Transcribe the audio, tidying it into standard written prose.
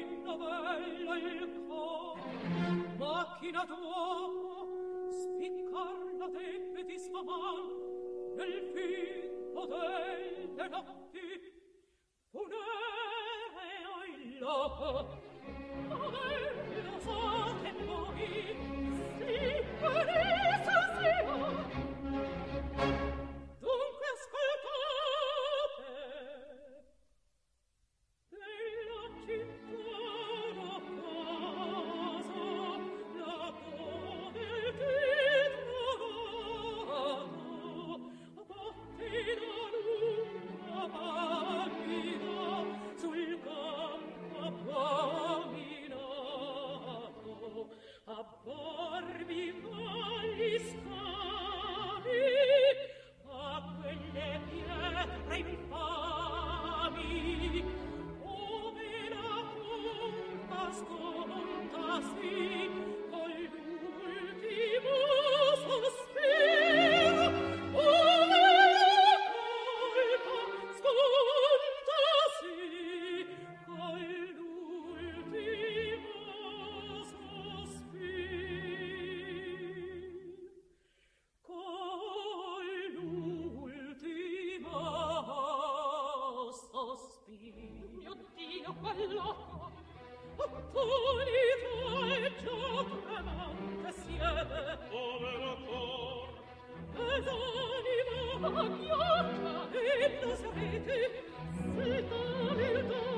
novella il cor, macchina d'uomo, spiccar la debiti sfaman, nel fitto delle notti, punere il loco, averlo so che voi, si punisse sia. Dunque ascoltate, della città la casa, la dove ti trovato, batti da lunga pallida sul campo appominato, abborbi gli scavi, a quelle pietre infami, ove la colpa scontasi, con l'ultimo sospiro, ove la colpa scontasi, con l'ultimo sospiro. Con l'ultimo sospiro. Mio Dio, quell'occhio attonito e già tremante siede. Povero cor, ed anima agghiaccia e lo sarete, se tale il